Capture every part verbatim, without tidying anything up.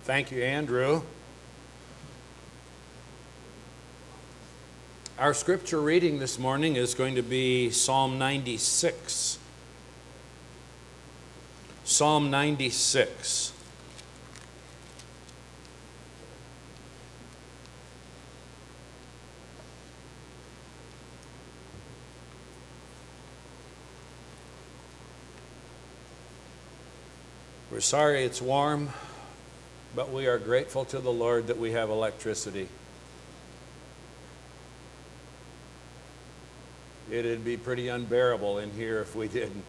Thank you, Andrew. Our scripture reading this morning is going to be Psalm ninety-six. Psalm ninety-six. We're sorry it's warm, but we are grateful to the Lord that we have electricity. It'd be pretty unbearable in here if we didn't.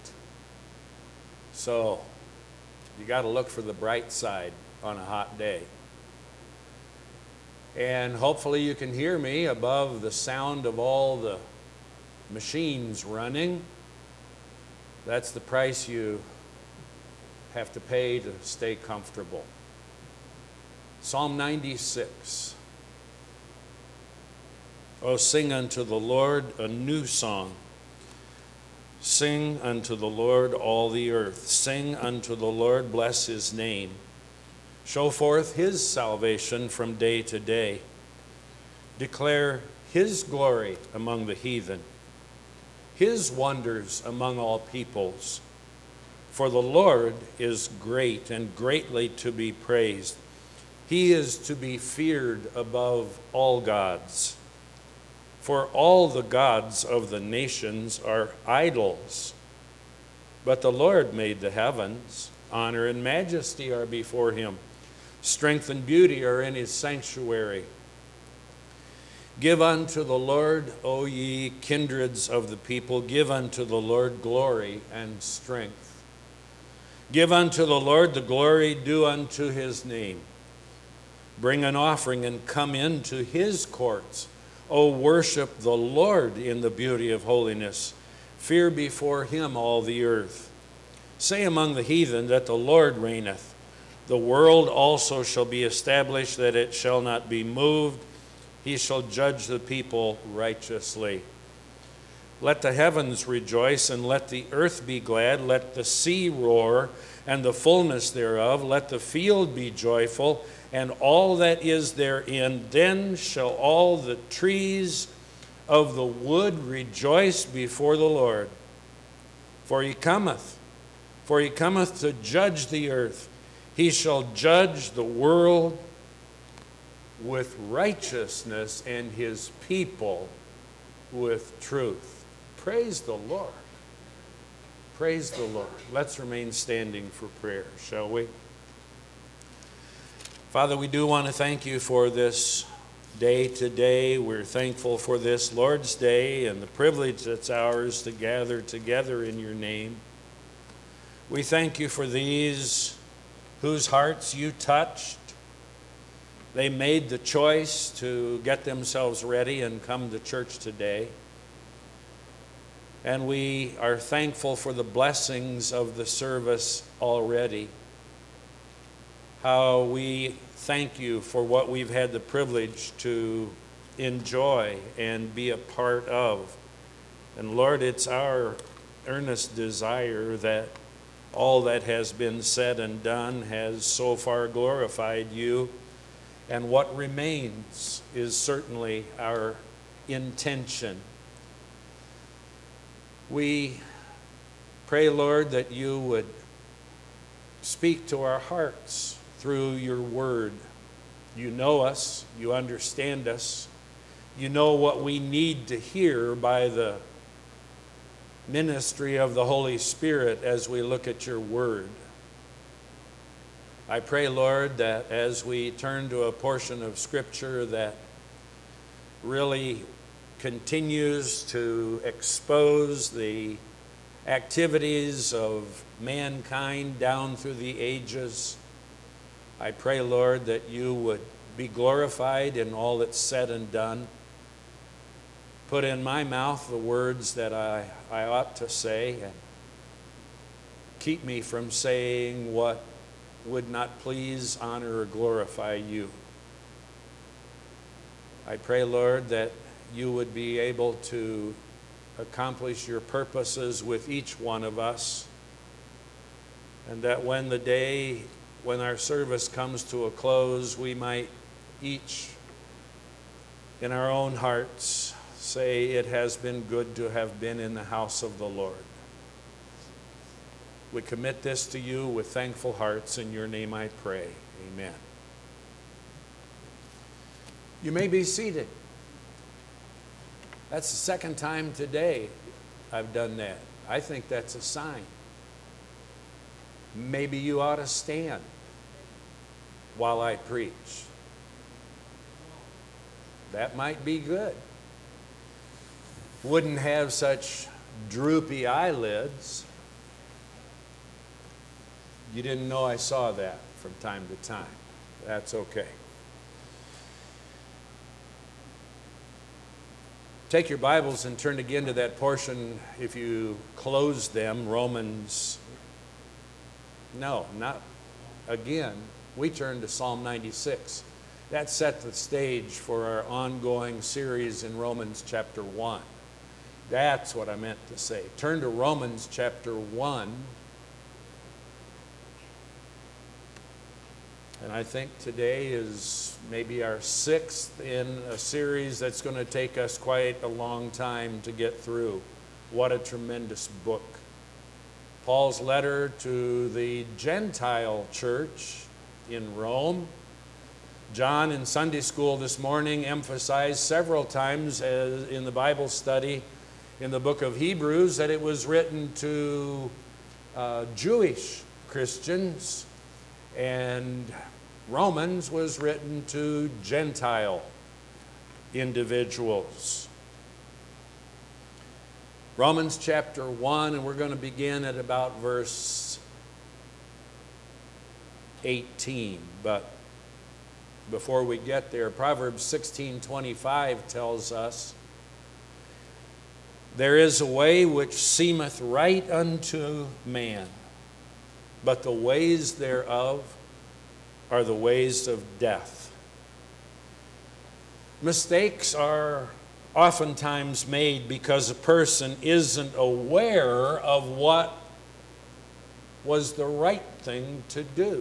So, you got to look for the bright side on a hot day. And hopefully you can hear me above the sound of all the machines running. That's the price you have to pay to stay comfortable. Psalm ninety-six. Oh, sing unto the Lord a new song. Sing unto the Lord all the earth. Sing unto the Lord, bless his name. Show forth his salvation from day to day. Declare his glory among the heathen, his wonders among all peoples. For the Lord is great and greatly to be praised. He is to be feared above all gods. For all the gods of the nations are idols. But the Lord made the heavens. Honor and majesty are before him. Strength and beauty are in his sanctuary. Give unto the Lord, O ye kindreds of the people, give unto the Lord glory and strength. Give unto the Lord the glory due unto his name. Bring an offering and come into his courts. O worship the Lord in the beauty of holiness. Fear before him all the earth. Say among the heathen that the Lord reigneth. The world also shall be established, that it shall not be moved. He shall judge the people righteously. Let the heavens rejoice, and let the earth be glad. Let the sea roar, and the fullness thereof. Let the field be joyful, and all that is therein. Then shall all the trees of the wood rejoice before the Lord. For he cometh, for he cometh to judge the earth. He shall judge the world with righteousness, and his people with truth. Praise the Lord. Praise the Lord. Let's remain standing for prayer, shall we? Father, we do want to thank you for this day today. We're thankful for this Lord's Day and the privilege that's ours to gather together in your name. We thank you for these whose hearts you touched. They made the choice to get themselves ready and come to church today. And we are thankful for the blessings of the service already. How we thank you for what we've had the privilege to enjoy and be a part of. And Lord, it's our earnest desire that all that has been said and done has so far glorified you. And what remains is certainly our intention. We pray, Lord, that you would speak to our hearts through your word. You know us, you understand us, you know what we need to hear by the ministry of the Holy Spirit as we look at your word. I pray, Lord, that as we turn to a portion of Scripture that really continues to expose the activities of mankind down through the ages, I pray, Lord, that you would be glorified in all that's said and done. Put in my mouth the words that I, I ought to say, and keep me from saying what would not please, honor, or glorify you. I pray, Lord, that you would be able to accomplish your purposes with each one of us, and that when the day when our service comes to a close, we might each, in our own hearts, say, it has been good to have been in the house of the Lord. We commit this to you with thankful hearts. In your name I pray. Amen. You may be seated. That's the second time today I've done that. I think that's a sign. Maybe you ought to stand while I preach. That might be good. Wouldn't have such droopy eyelids. You didn't know I saw that from time to time. That's okay. Take your Bibles and turn again to that portion, if you close them, Romans. No, not again. We turn to Psalm ninety-six. That set the stage for our ongoing series in Romans chapter one. That's what I meant to say. Turn to Romans chapter one. And I think today is maybe our sixth in a series that's going to take us quite a long time to get through. What a tremendous book. Paul's letter to the Gentile church in Rome. John in Sunday school this morning emphasized several times as in the Bible study in the book of Hebrews that it was written to uh, Jewish Christians, and Romans was written to Gentile individuals. Romans chapter one, and we're going to begin at about verse eighteen. But before we get there, Proverbs sixteen twenty-five tells us, there is a way which seemeth right unto man, but the ways thereof are the ways of death. Mistakes are oftentimes made because a person isn't aware of what was the right thing to do.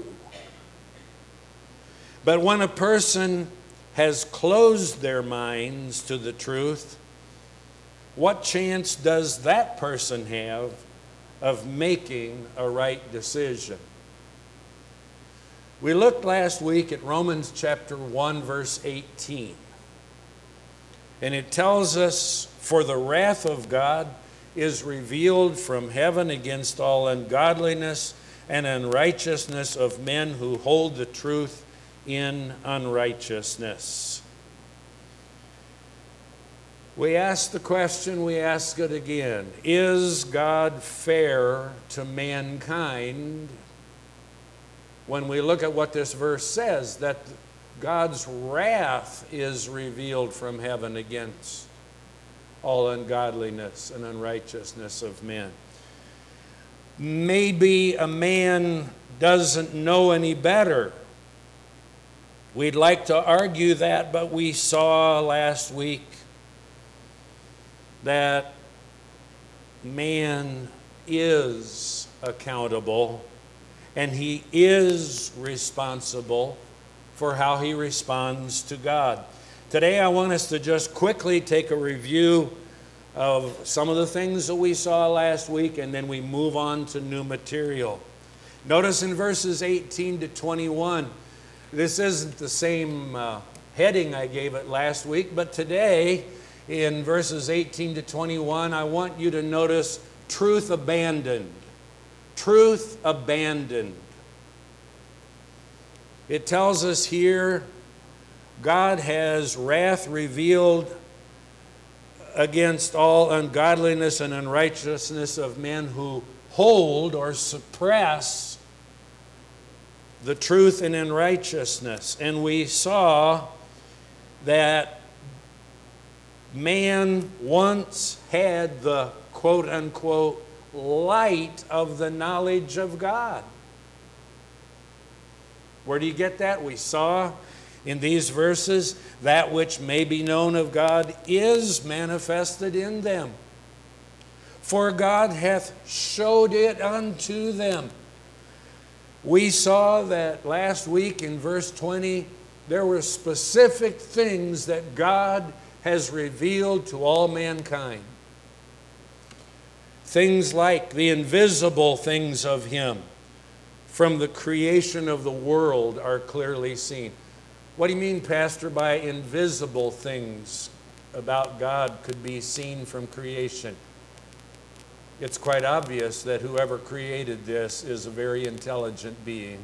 But when a person has closed their minds to the truth, what chance does that person have of making a right decision? We looked last week at Romans chapter one, verse eighteen. And it tells us, for the wrath of God is revealed from heaven against all ungodliness and unrighteousness of men who hold the truth in unrighteousness. We ask the question, we ask it again. Is God fair to mankind? When we look at what this verse says, that God's wrath is revealed from heaven against all ungodliness and unrighteousness of men. Maybe a man doesn't know any better. We'd like to argue that, but we saw last week that man is accountable and he is responsible for how he responds to God. Today I want us to just quickly take a review of some of the things that we saw last week, and then we move on to new material. Notice in verses eighteen to twenty-one, this isn't the same uh, heading I gave it last week, but today in verses eighteen to twenty-one, I want you to notice truth abandoned. Truth abandoned. It tells us here, God has wrath revealed against all ungodliness and unrighteousness of men who hold or suppress the truth in unrighteousness. And we saw that man once had the quote-unquote light of the knowledge of God. Where do you get that? We saw in these verses, that which may be known of God is manifested in them. For God hath showed it unto them. We saw that last week in verse twenty, there were specific things that God has revealed to all mankind. Things like the invisible things of Him from the creation of the world are clearly seen. What do you mean, Pastor, by invisible things about God could be seen from creation? It's quite obvious that whoever created this is a very intelligent being.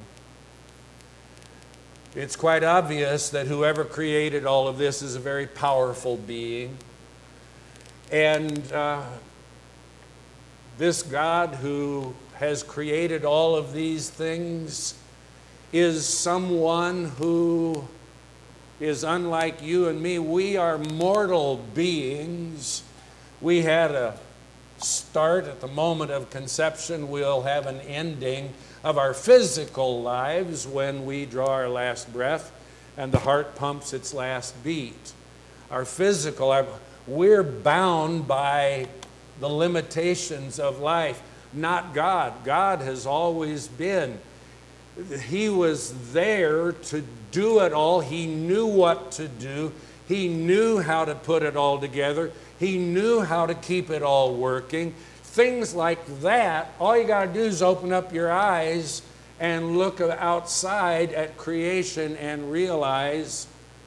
It's quite obvious that whoever created all of this is a very powerful being. And uh, this God who has created all of these things is someone who is unlike you and me. We are mortal beings. We had a start at the moment of conception. We'll have an ending of our physical lives when we draw our last breath and the heart pumps its last beat. Our physical, our, we're bound by the limitations of life, not God. God has always been. He was there to do it all. He knew what to do. He knew how to put it all together. He knew how to keep it all working. Things like that, all you got to do is open up your eyes and look outside at creation and realize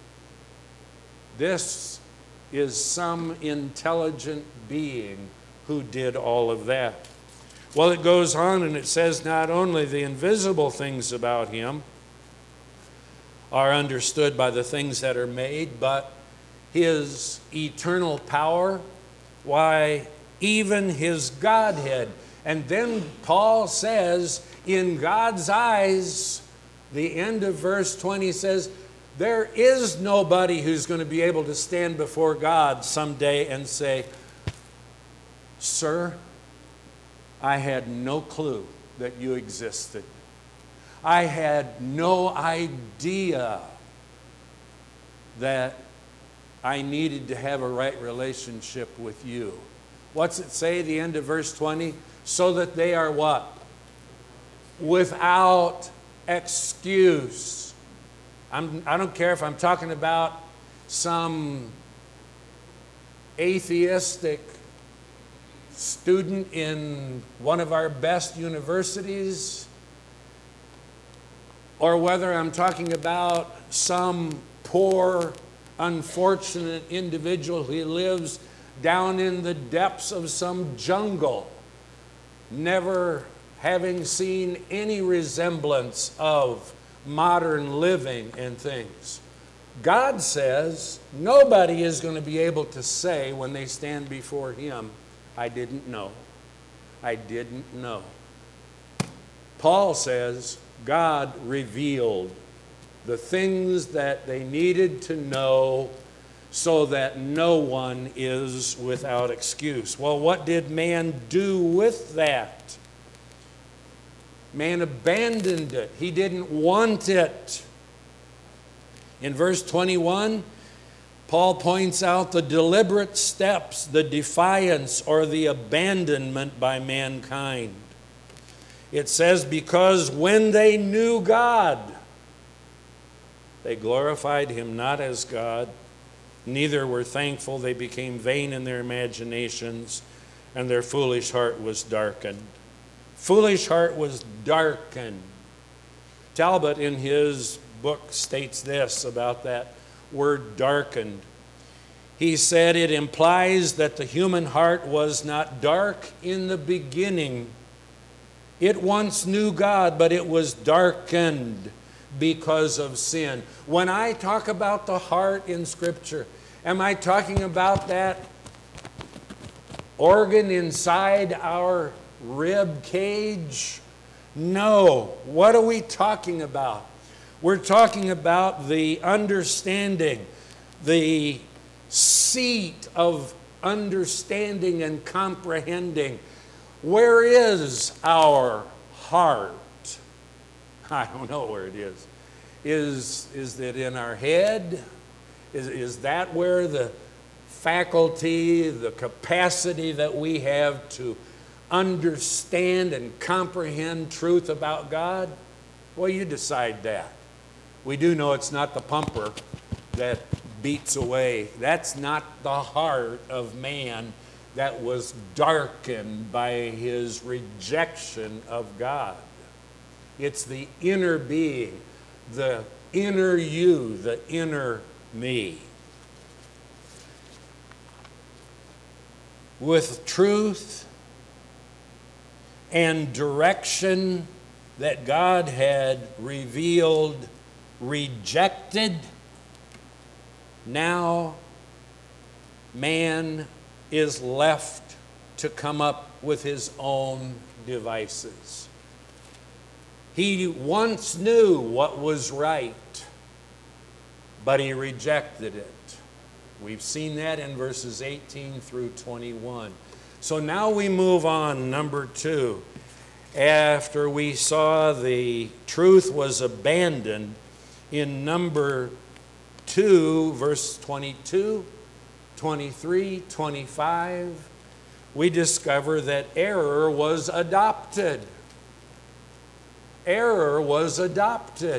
this is some intelligent being who did all of that. Well, it goes on and it says not only the invisible things about Him are understood by the things that are made, but His eternal power, why, even His Godhead. And then Paul says, in God's eyes, the end of verse twenty says, there is nobody who's going to be able to stand before God someday and say, "Sir, I had no clue that you existed. I had no idea that I needed to have a right relationship with you." What's it say at the end of verse twenty? So that they are what? Without excuse. I'm, I don't care if I'm talking about some atheistic student in one of our best universities, or whether I'm talking about some poor, unfortunate individual who lives down in the depths of some jungle, never having seen any resemblance of modern living and things. God says nobody is going to be able to say when they stand before Him, "I didn't know. I didn't know." Paul says God revealed the things that they needed to know so that no one is without excuse. Well, what did man do with that? Man abandoned it. He didn't want it. In verse twenty-one, Paul points out the deliberate steps, the defiance or the abandonment by mankind. It says, because when they knew God, they glorified Him not as God, neither were thankful. They became vain in their imaginations, and their foolish heart was darkened. Foolish heart was darkened. Talbot in his book states this about that word darkened. He said it implies that the human heart was not dark in the beginning. It once knew God, but it was darkened because of sin. When I talk about the heart in Scripture, am I talking about that organ inside our rib cage? No. What are we talking about? We're talking about the understanding, the seat of understanding and comprehending. Where is our heart? I don't know where it is. Is, is it in our head? Is, is that where the faculty, the capacity that we have to understand and comprehend truth about God? Well, you decide that. We do know it's not the pumper that beats away. That's not the heart of man that was darkened by his rejection of God. It's the inner being, the inner you, the inner me. With truth and direction that God had revealed, rejected, now man is left to come up with his own devices. He once knew what was right, but he rejected it. We've seen that in verses eighteen through twenty-one. So now we move on, number two. After we saw the truth was abandoned, in number two, verse twenty-two, twenty-three, twenty-five, we discover that error was adopted. Error was adopted.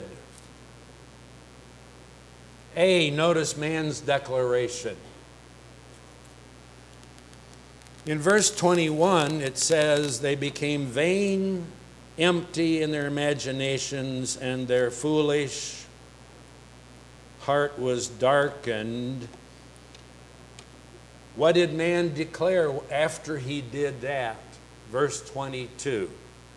A, notice man's declaration. In verse twenty-one, it says, they became vain, empty in their imaginations, and their foolish heart was darkened. What did man declare after he did that? Verse twenty-two.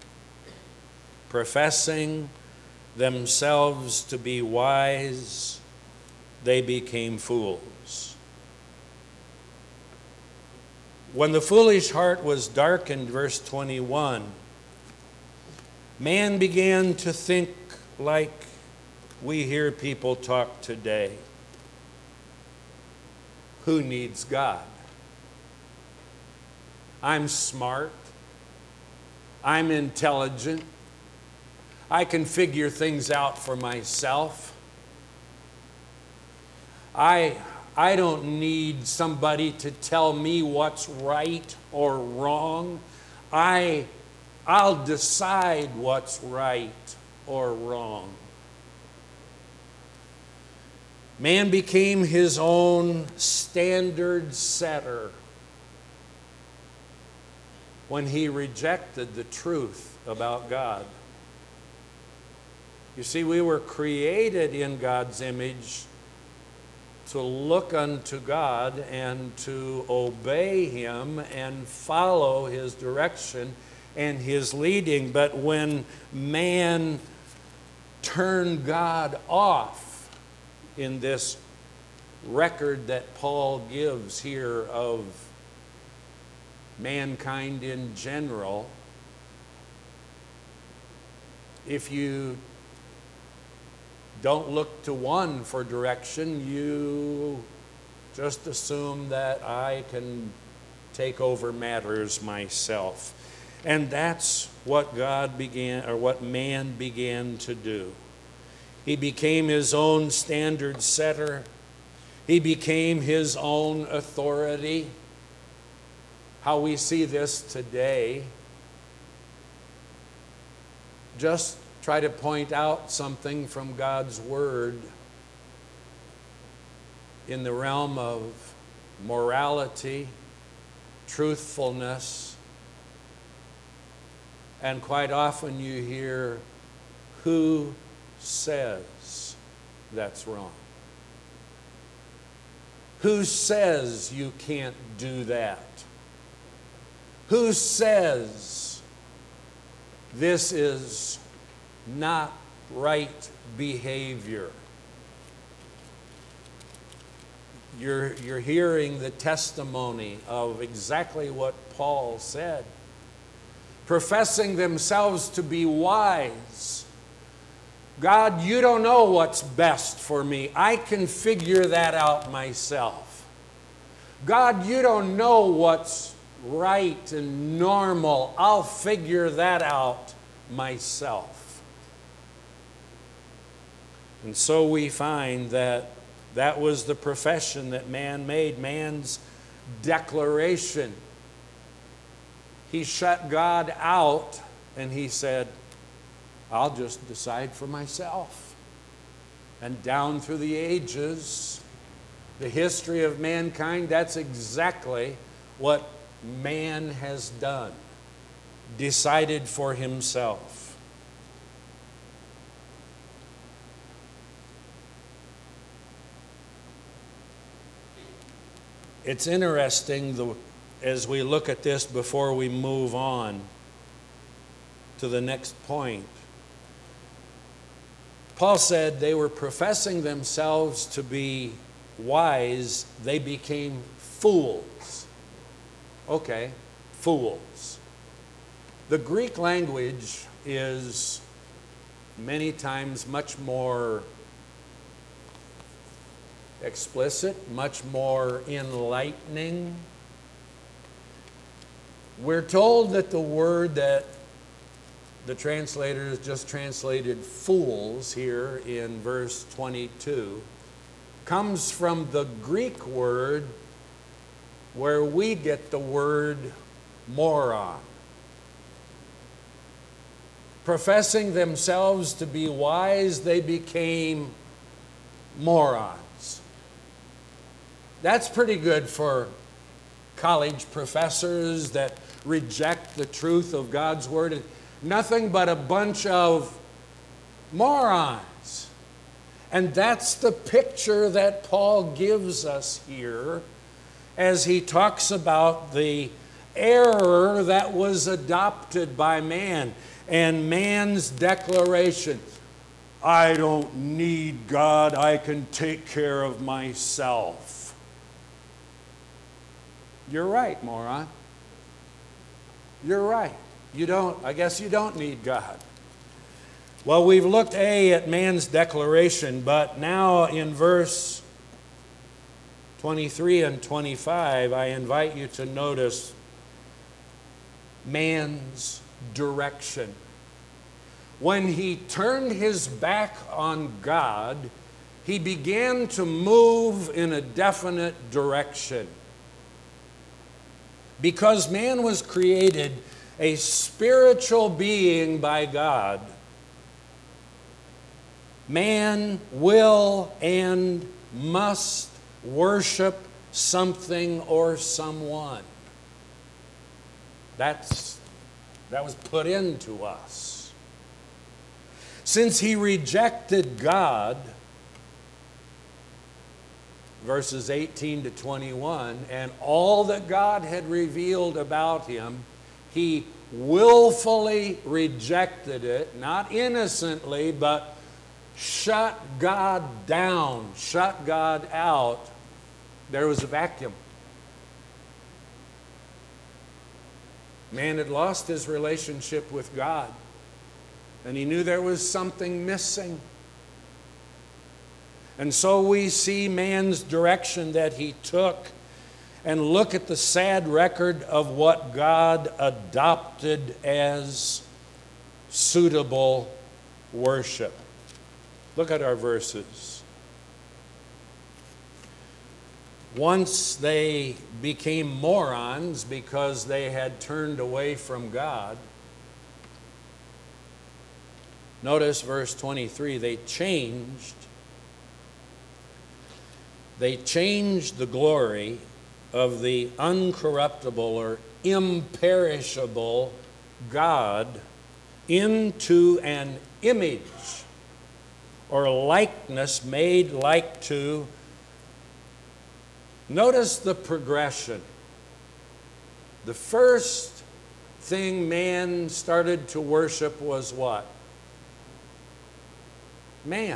Professing themselves to be wise, they became fools. When the foolish heart was darkened, verse twenty-one, man began to think like we hear people talk today. Who needs God? I'm smart. I'm intelligent. I can figure things out for myself. I, I don't need somebody to tell me what's right or wrong. I, I'll decide what's right or wrong. Man became his own standard setter when he rejected the truth about God. You see, we were created in God's image to look unto God and to obey Him and follow His direction and His leading. But when man turned God off in this record that Paul gives here of mankind in general, if you don't look to one for direction, you just assume that I can take over matters myself. And that's what God began, or what man began to do. He became his own standard setter. He became his own authority. How we see this today. Just try to point out something from God's Word in the realm of morality, truthfulness, and quite often you hear, who says that's wrong? Who says you can't do that? Who says this is not right behavior? You're, you're hearing the testimony of exactly what Paul said. Professing themselves to be wise. God, you don't know what's best for me. I can figure that out myself. God, you don't know what's right and normal. I'll figure that out myself. And so we find that that was the profession that man made, man's declaration. He shut God out and he said, I'll just decide for myself. And down through the ages, the history of mankind, that's exactly what man has done. Decided for himself. It's interesting the, as we look at this before we move on to the next point. Paul said they were professing themselves to be wise, they became fools. Okay, fools. The Greek language is many times much more explicit, much more enlightening. We're told that the word that the translators just translated fools here in verse twenty-two comes from the Greek word where we get the word moron. Professing themselves to be wise, they became morons. That's pretty good for college professors that reject the truth of God's word. Nothing but a bunch of morons. And that's the picture that Paul gives us here as he talks about the error that was adopted by man and man's declaration. I don't need God, I can take care of myself. You're right, moron. You're right. You don't, I guess you don't need God. Well, we've looked A at man's declaration, but now in verse twenty-three and twenty-five, I invite you to notice man's direction. When he turned his back on God, he began to move in a definite direction. Because man was created a spiritual being by God, man will and must worship something or someone. That's, that was put into us. Since he rejected God, verses eighteen to twenty-one, and all that God had revealed about him, he willfully rejected it, not innocently, but shut God down, shut God out. There was a vacuum. Man had lost his relationship with God, and he knew there was something missing. And so we see man's direction that he took, and look at the sad record of what God adopted as suitable worship. Look at our verses. Once they became morons because they had turned away from God. Notice verse twenty-three, they changed. They changed the glory of the uncorruptible or imperishable God into an image or likeness made like to. Notice the progression. The first thing man started to worship was what? Man.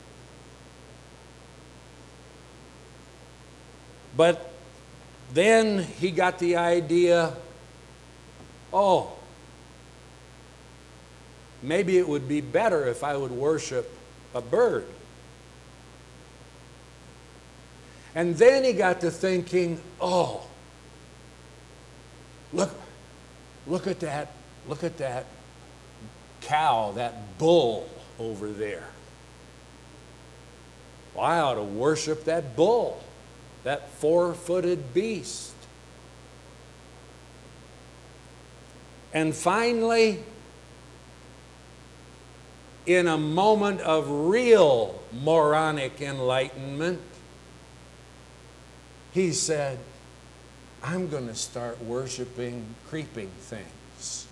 But then he got the idea, oh, maybe it would be better if I would worship a bird. And then he got to thinking, oh, look, look at that, look at that cow, that bull over there. Well, I ought to worship that bull, that four-footed beast. And finally, in a moment of real moronic enlightenment, he said, I'm going to start worshiping creeping things.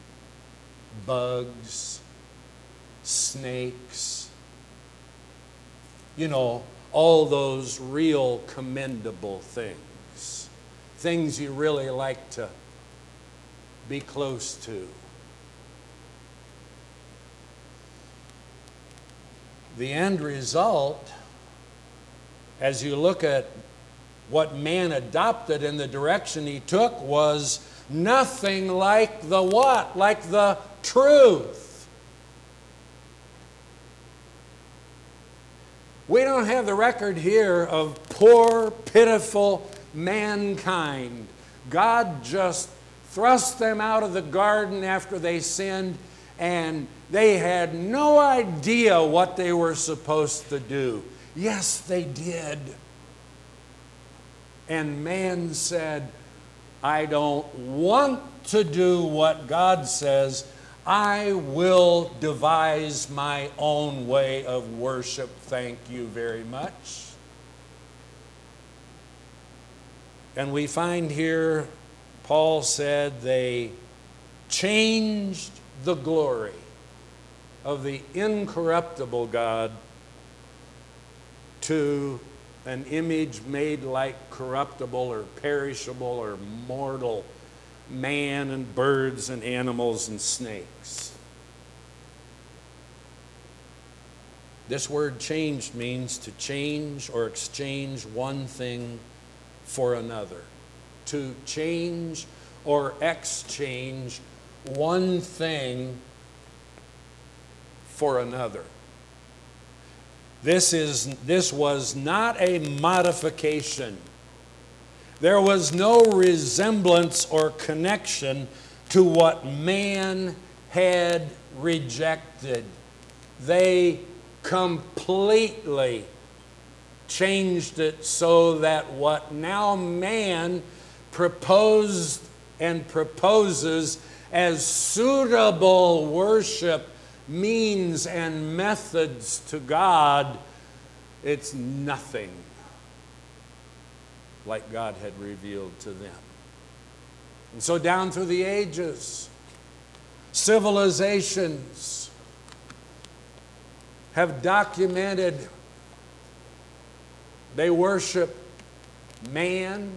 Bugs, snakes, you know, all those real commendable things. Things you really like to be close to. The end result, as you look at what man adopted and the direction he took, was nothing like the what? Like the truth. We don't have the record here of poor, pitiful mankind. God just thrust them out of the garden after they sinned, and they had no idea what they were supposed to do. Yes, they did. And man said, I don't want to do what God says. I will devise my own way of worship. Thank you very much. And we find here, Paul said they changed the glory of the incorruptible God to an image made like corruptible or perishable or mortal man and birds and animals and snakes. This word changed means to change or exchange one thing for another. To change or exchange one thing for another. This is, this was not a modification. There was no resemblance or connection to what man had rejected. They completely changed it so that what now man proposed and proposes as suitable worship means and methods to God, it's nothing like God had revealed to them. And so down through the ages, civilizations have documented they worship man,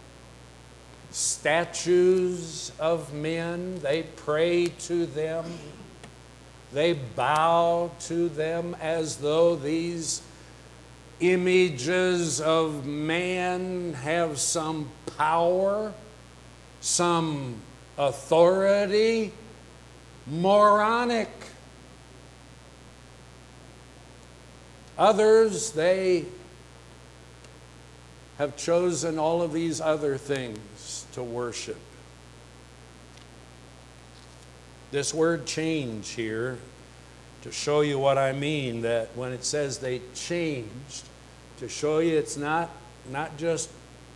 statues of men, they pray to them. They bow to them as though these images of man have some power, some authority. Moronic. Others, they have chosen all of these other things to worship. This word change here, to show you what I mean, that when it says they changed, to show you it's not, not just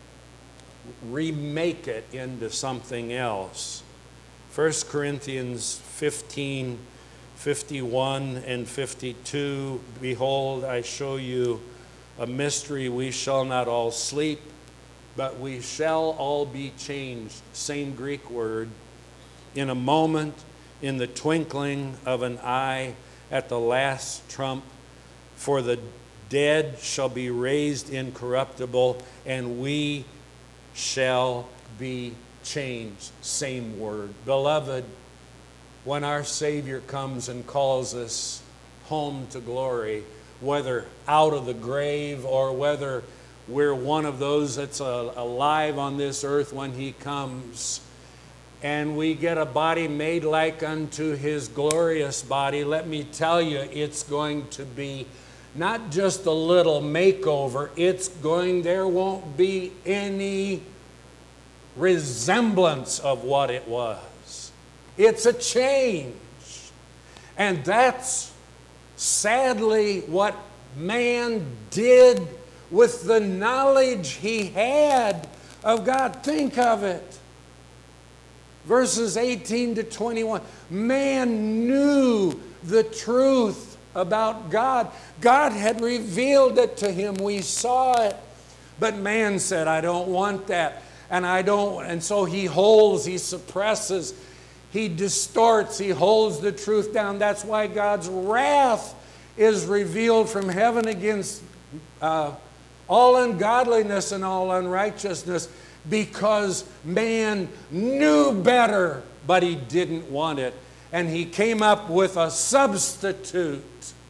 remake it into something else. First Corinthians fifteen, fifty-one and fifty-two, behold, I show you a mystery, we shall not all sleep, but we shall all be changed. Same Greek word. In a moment, in the twinkling of an eye, at the last trump, for the dead shall be raised incorruptible, and we shall be changed. Same word. Beloved, when our Savior comes and calls us home to glory, whether out of the grave or whether we're one of those that's uh, alive on this earth when He comes, and we get a body made like unto His glorious body, let me tell you, it's going to be not just a little makeover, it's going, there won't be any resemblance of what it was. It's a change. And that's sadly what man did with the knowledge he had of God. Think of it. Verses eighteen to twenty-one. Man knew the truth about God. God had revealed it to him. We saw it. But man said, I don't want that. And I don't, and so he holds, he suppresses, he distorts, he holds the truth down. That's why God's wrath is revealed from heaven against uh, all ungodliness and all unrighteousness, because man knew better, but he didn't want it. And he came up with a substitute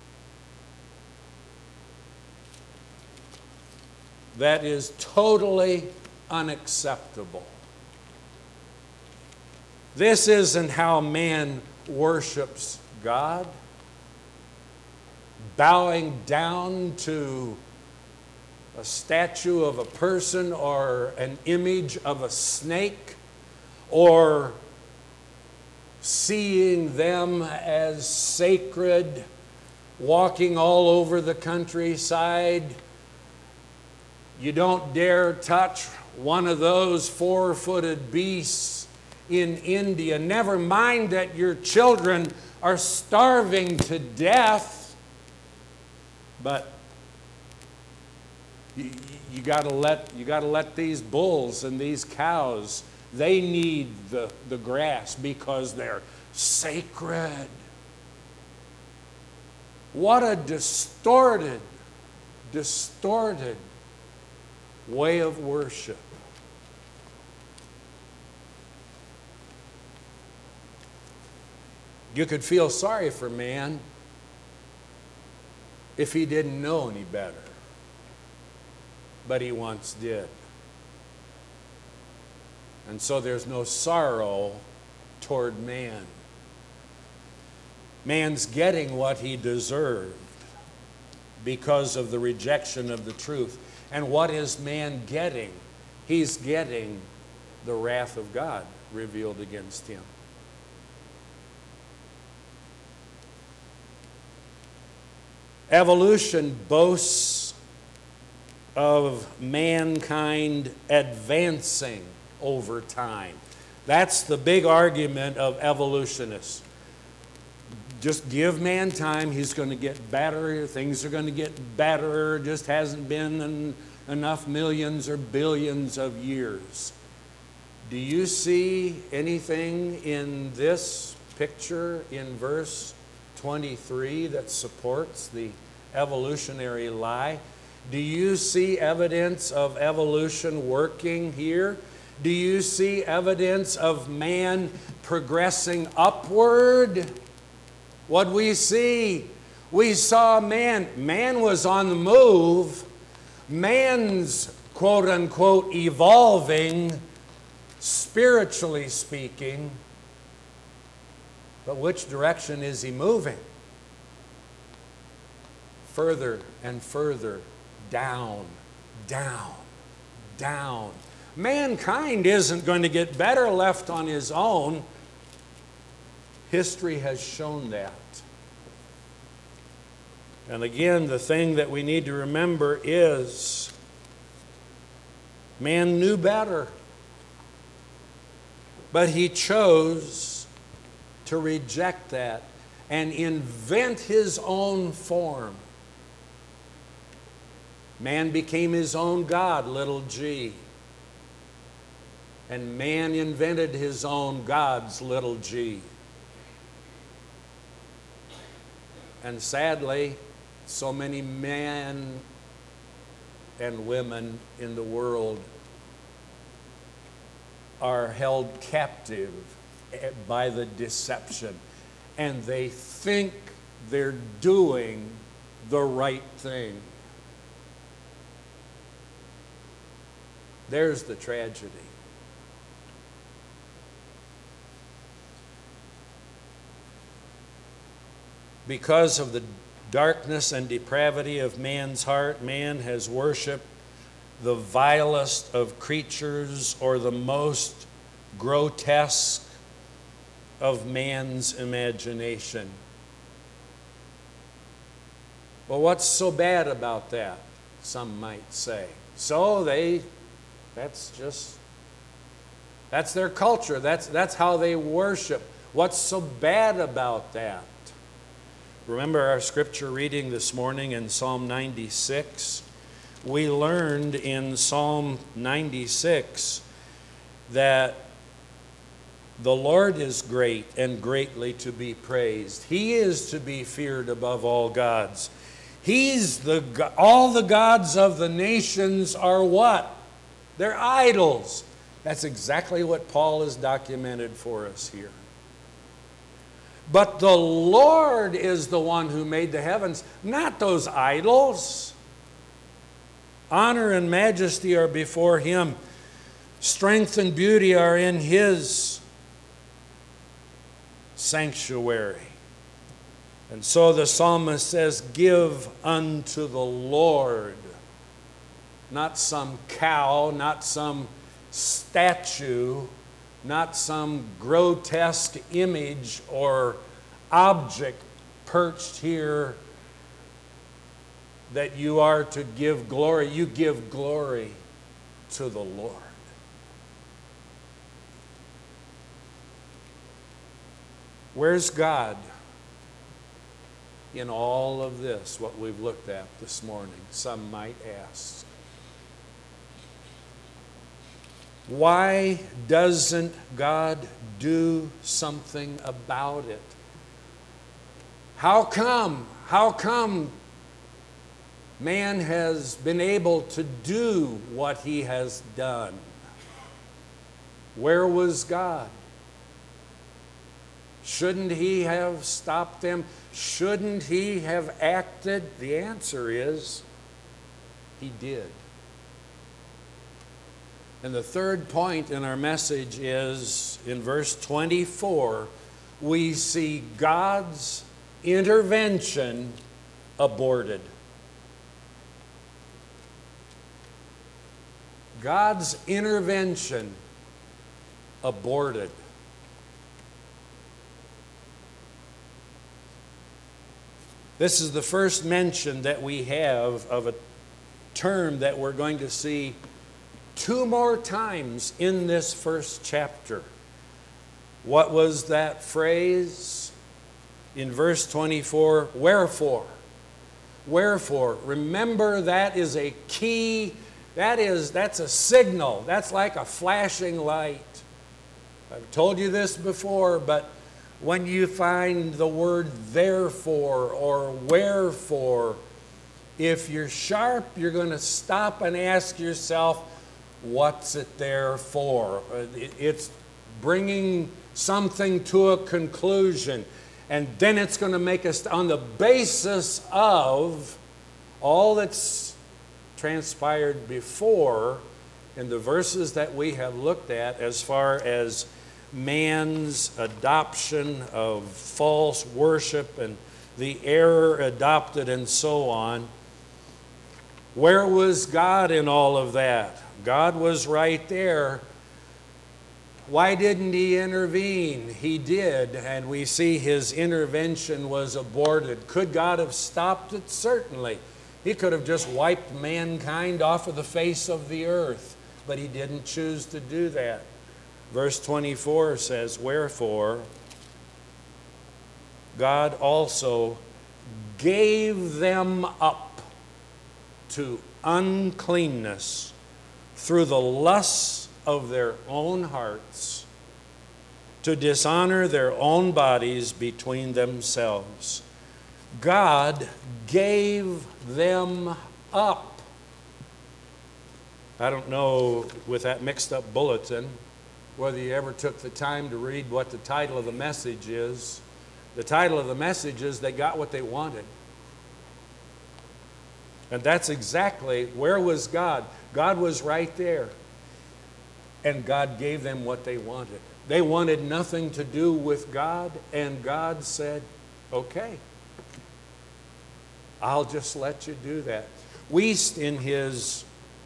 that is totally unacceptable. This isn't how man worships God, bowing down to a statue of a person or an image of a snake, or seeing them as sacred, walking all over the countryside. You don't dare touch one of those four-footed beasts in India. Never mind that your children are starving to death. But you, you got to let you got to let these bulls and these cows, they need the, the grass because they're sacred. What a distorted, distorted way of worship. You could feel sorry for man if he didn't know any better. But he once did. And so there's no sorrow toward man. Man's getting what he deserved because of the rejection of the truth. And what is man getting? He's getting the wrath of God revealed against him. Evolution boasts of mankind advancing over time. That's the big argument of evolutionists. Just give man time, he's going to get better, things are going to get better, just hasn't been en- enough millions or billions of years. Do you see anything in this picture in verse twenty-three that supports the evolutionary lie? Do you see evidence of evolution working here? Do you see evidence of man progressing upward? What we see, we saw man, man was on the move. Man's quote unquote evolving, spiritually speaking. But which direction is he moving? Further and further down, down, down. Mankind isn't going to get better left on his own. History has shown that. And again, the thing that we need to remember is man knew better, but he chose to reject that and invent his own form. Man became his own God, little g. And man invented his own gods, little g. And sadly, so many men and women in the world are held captive by the deception. And they think they're doing the right thing. There's the tragedy. Because of the darkness and depravity of man's heart, man has worshiped the vilest of creatures or the most grotesque of man's imagination. Well, what's so bad about that? Some might say. So they, that's just That's their culture. That's, that's how they worship. What's so bad about that? Remember our scripture reading this morning in Psalm ninety-six? We learned in Psalm ninety-six that the Lord is great and greatly to be praised. He is to be feared above all gods. He's the all the gods of the nations are what? They're idols. That's exactly what Paul has documented for us here. But the Lord is the one who made the heavens, not those idols. Honor and majesty are before Him. Strength and beauty are in His sanctuary. And so the psalmist says, give unto the Lord. Not some cow, not some statue, not some grotesque image or object perched here that you are to give glory. You give glory to the Lord. Where's God in all of this, what we've looked at this morning? Some might ask. Why doesn't God do something about it? How come? How come man has been able to do what he has done? Where was God? Shouldn't He have stopped them? Shouldn't He have acted? The answer is, He did. And the third point in our message is, in verse twenty-four, we see God's intervention aborted. God's intervention aborted. This is the first mention that we have of a term that we're going to see two more times in this first chapter. What was that phrase? In verse twenty-four, wherefore? Wherefore? Remember, that is a key, that is, that's a signal. That's like a flashing light. I've told you this before, but when you find the word therefore or wherefore, if you're sharp, you're going to stop and ask yourself, what's it there for? It's bringing something to a conclusion. And then it's going to make us, on the basis of all that's transpired before in the verses that we have looked at, as far as man's adoption of false worship and the error adopted and so on. Where was God in all of that? God was right there. Why didn't He intervene? He did, and we see His intervention was aborted. Could God have stopped it? Certainly. He could have just wiped mankind off of the face of the earth, but He didn't choose to do that. Verse twenty-four says, wherefore God also gave them up to uncleanness through the lusts of their own hearts, to dishonor their own bodies between themselves. God gave them up. I don't know, with that mixed up bulletin, whether you ever took the time to read what the title of the message is. The title of the message is, they got what they wanted. And that's exactly, where was God? God was right there. And God gave them what they wanted. They wanted nothing to do with God, and God said, okay, I'll just let you do that. Wuest, in his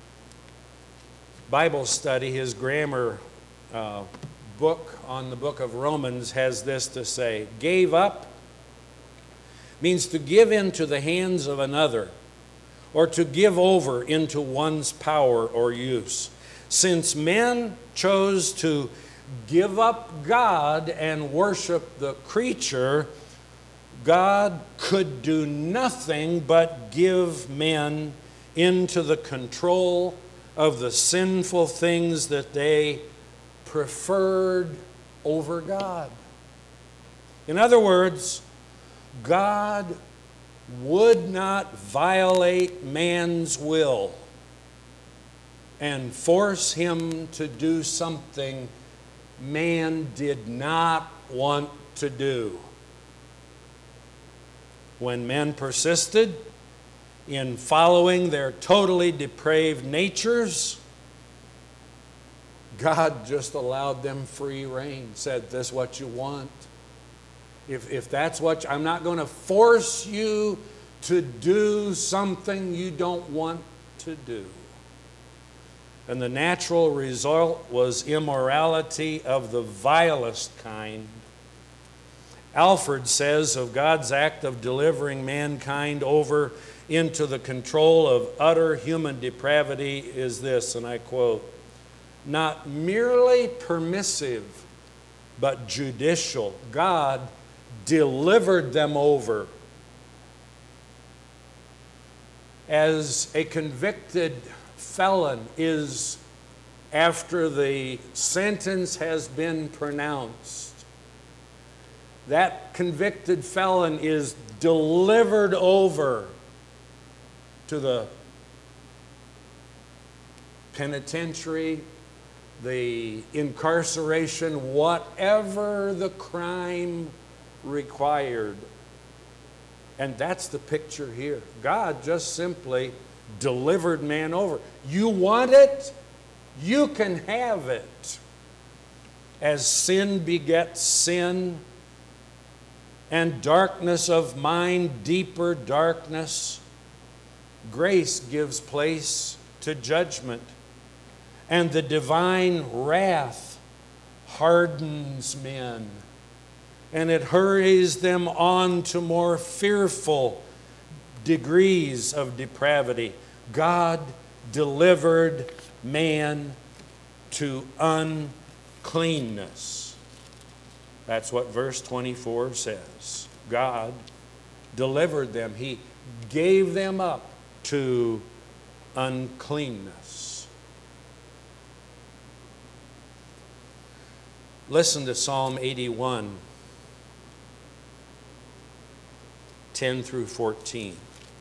Bible study, his grammar uh, book on the book of Romans, has this to say: gave up means to give into the hands of another, or to give over into one's power or use. Since men chose to give up God and worship the creature, God could do nothing but give men into the control of the sinful things that they preferred over God. In other words, God would not violate man's will and force him to do something man did not want to do. When men persisted in following their totally depraved natures, God just allowed them free rein, said, this is what you want. If, if that's what, you, I'm not going to force you to do something you don't want to do. And the natural result was immorality of the vilest kind. Alford says of God's act of delivering mankind over into the control of utter human depravity is this, and I quote, not merely permissive, but judicial. God delivered them over. As a convicted felon is, after the sentence has been pronounced, that convicted felon is delivered over to the penitentiary, the incarceration, whatever the crime required. And that's the picture here. God just simply delivered man over. You want it? You can have it. As sin begets sin, and darkness of mind, deeper darkness, grace gives place to judgment, and the divine wrath hardens men, and it hurries them on to more fearful degrees of depravity. God delivered man to uncleanness. That's what verse twenty-four says. God delivered them. He gave them up to uncleanness. Listen to Psalm eighty-one, ten through fourteen.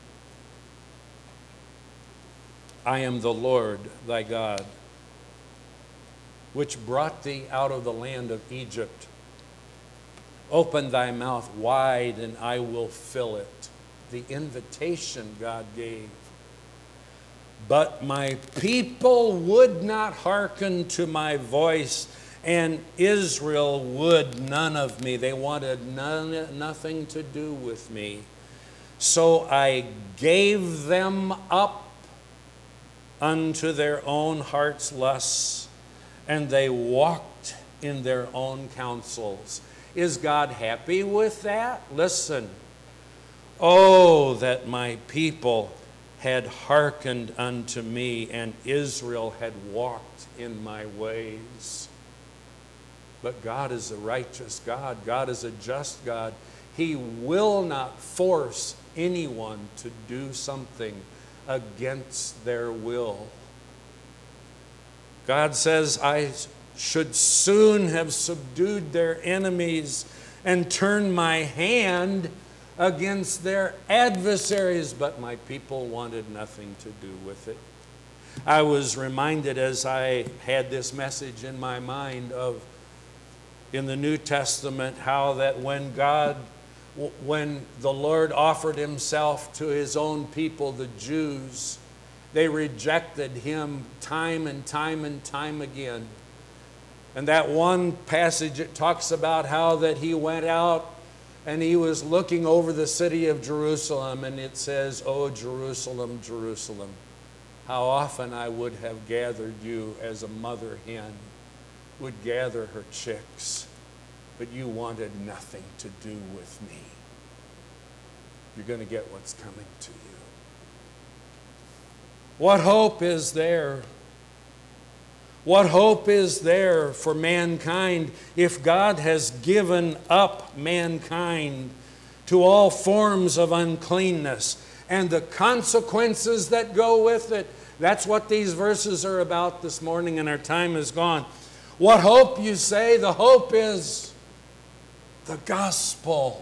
I am the Lord thy God, which brought thee out of the land of Egypt. Open thy mouth wide, and I will fill it. The invitation God gave. But my people would not hearken to my voice, and Israel would none of me. They wanted none, nothing to do with me. So I gave them up unto their own heart's lusts, and they walked in their own counsels. Is God happy with that? Listen. Oh, that my people had hearkened unto me, and Israel had walked in my ways. But God is a righteous God. God is a just God. He will not force anyone to do something against their will. God says, I should soon have subdued their enemies and turned my hand against their adversaries, but my people wanted nothing to do with it. I was reminded as I had this message in my mind of in the New Testament how that when God, when the Lord offered himself to his own people, the Jews, they rejected him time and time and time again. And that one passage, it talks about how that he went out and he was looking over the city of Jerusalem, and it says, "Oh, Jerusalem, Jerusalem, how often I would have gathered you as a mother hen would gather her chicks, but you wanted nothing to do with me." You're going to get what's coming to you. What hope is there What hope is there for mankind if God has given up mankind to all forms of uncleanness and the consequences that go with it? That's what these verses are about this morning, and our time is gone. What hope, you say? The hope is the gospel.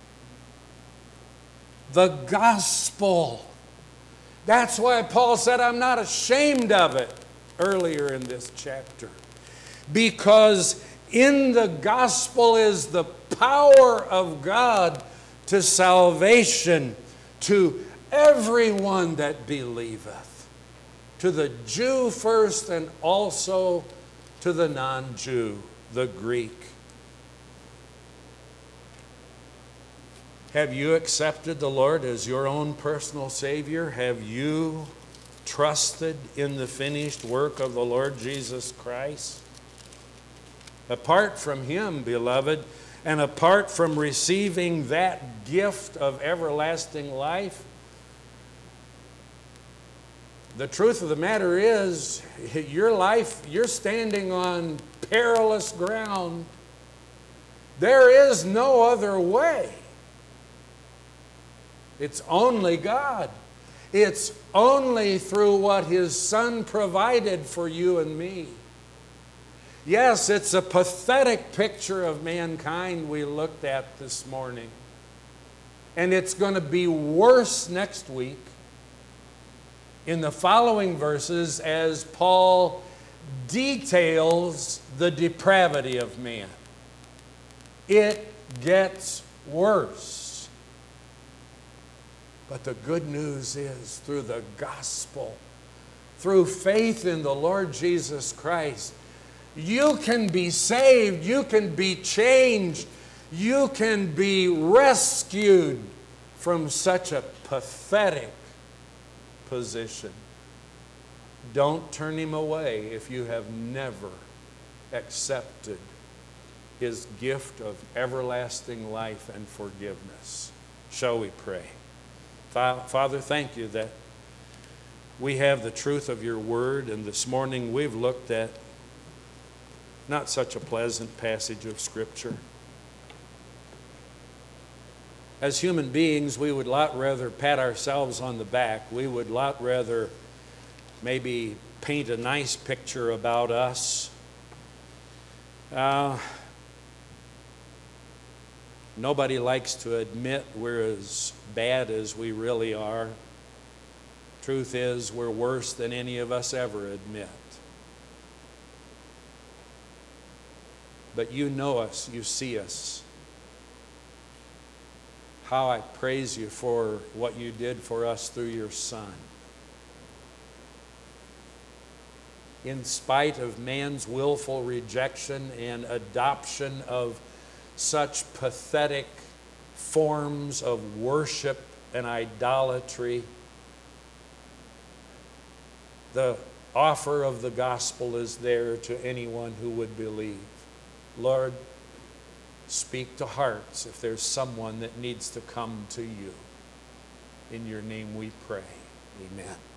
The gospel. That's why Paul said, I'm not ashamed of it, earlier in this chapter. Because in the gospel is the power of God to salvation to everyone that believeth. To the Jew first, and also to the non-Jew, the Greek. Have you accepted the Lord as your own personal Savior? Have you trusted in the finished work of the Lord Jesus Christ? Apart from Him, beloved, and apart from receiving that gift of everlasting life, the truth of the matter is, your life, you're standing on perilous ground. There is no other way. It's only God. It's only through what His Son provided for you and me. Yes, it's a pathetic picture of mankind we looked at this morning. And it's going to be worse next week in the following verses as Paul details the depravity of man. It gets worse. But the good news is, through the gospel, through faith in the Lord Jesus Christ, you can be saved, you can be changed, you can be rescued from such a pathetic position. Don't turn Him away if you have never accepted His gift of everlasting life and forgiveness. Shall we pray? Father, thank you that we have the truth of your word, and this morning we've looked at not such a pleasant passage of Scripture. As human beings, we would a lot rather pat ourselves on the back. We would a lot rather maybe paint a nice picture about us. Uh, nobody likes to admit we're as bad as we really are. Truth is, we're worse than any of us ever admit. But you know us, you see us. How I praise you for what you did for us through your Son. In spite of man's willful rejection and adoption of such pathetic forms of worship and idolatry, the offer of the gospel is there to anyone who would believe. Lord, speak to hearts if there's someone that needs to come to you. In your name we pray. Amen.